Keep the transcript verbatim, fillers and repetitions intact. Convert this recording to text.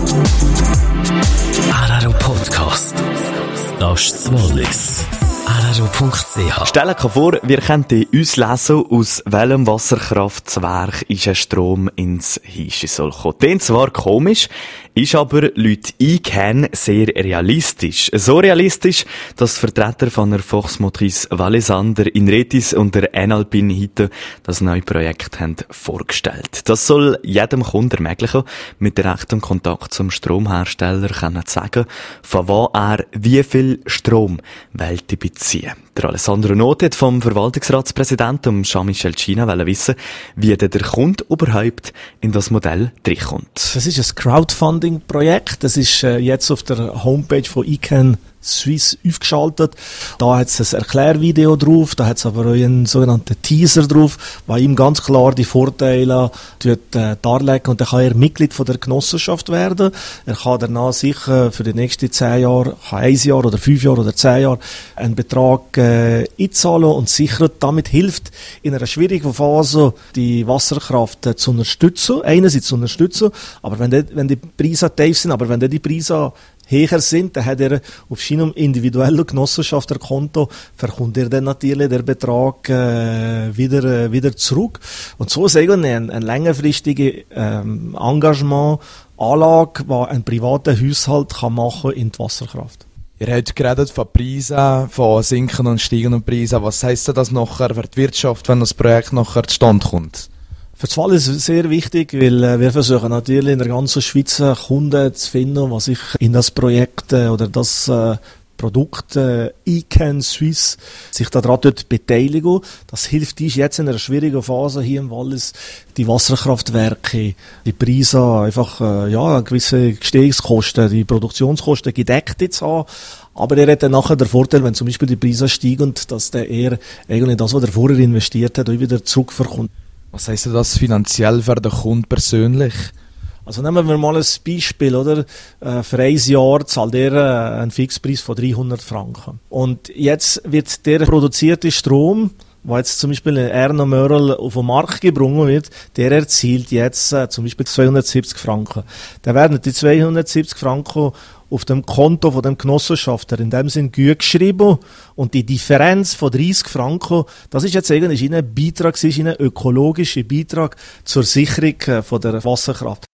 R R O Podcast. Das ist das Wallis. R R O Punkt C H. Stell dir vor, wir könnten uns lesen, aus welchem Wasserkraftwerk ist ein Strom ins Hischi soll kommen. Den zwar komisch, ist aber laut I C A N sehr realistisch. So realistisch, dass Vertreter von der Volksmotrice Wallisander in Retis und der Enalpin heute das neue Projekt haben vorgestellt. Das soll jedem Kunden ermöglichen, mit direktem Kontakt zum Stromhersteller können sagen, von wo er wie viel Strom wollte beziehen. Der Alessandro Not hat vom Verwaltungsratspräsidenten Jean-Michel China wissen, wie der Kunde überhaupt in das Modell reinkommt. Das ist ein Crowdfunding-Projekt. Das ist äh, jetzt auf der Homepage von I C A N Suisse aufgeschaltet. Da hat es ein Erklärvideo drauf, da hat es aber auch einen sogenannten Teaser drauf, der ihm ganz klar die Vorteile tut, äh, darlegt, und dann kann er Mitglied von der Genossenschaft werden. Er kann danach sicher für die nächsten zehn Jahre, kann ein Jahr oder fünf Jahre oder zehn Jahre einen Betrag äh, einzahlen und sichert, damit hilft in einer schwierigen Phase die Wasserkraft äh, zu unterstützen, einerseits zu unterstützen, aber wenn die, wenn die Preise tief sind, aber wenn die Preise höher sind, dann hat er auf seinem individuellen Genossenschafterkonto, verkommt er dann natürlich den Betrag äh, wieder, äh, wieder zurück. Und so ist eigentlich ein, ein längerfristiges ähm, Engagement, Anlage, die ein privater Haushalt kann machen in die Wasserkraft. Ihr habt geredet von Preisen, von sinkenden und steigenden Preisen. Was heisst das nachher für die Wirtschaft, wenn das Projekt nachher zustande kommt? Für das Fall ist es sehr wichtig, weil äh, wir versuchen natürlich in der ganzen Schweiz Kunden zu finden, die sich in das Projekt äh, oder das äh, Produkt äh, I C A N Suisse sich daran dort beteiligen. Das hilft uns jetzt in einer schwierigen Phase hier im Wallis, die Wasserkraftwerke, die Preise, einfach äh, ja gewisse Gestehungskosten, die Produktionskosten gedeckt zu haben. Aber er hat dann nachher den Vorteil, wenn zum Beispiel die Preise steigen, dass der eher eigentlich das, was er vorher investiert hat, auch wieder zurückverkommt. Was heisst das finanziell für den Kunden persönlich? Also nehmen wir mal ein Beispiel, oder? Äh, für ein Jahr zahlt er äh, einen Fixpreis von dreihundert Franken. Und jetzt wird der produzierte Strom, der jetzt zum Beispiel in Erna Mörl auf den Markt gebracht wird, der erzielt jetzt äh, zum Beispiel zweihundertsiebzig Franken. Dann werden die zweihundertsiebzig Franken auf dem Konto von dem Genossenschafter in dem Sinn gut geschrieben, und die Differenz von dreissig Franken, das ist jetzt eigentlich ein Beitrag, ein ökologischer Beitrag zur Sicherung von der Wasserkraft.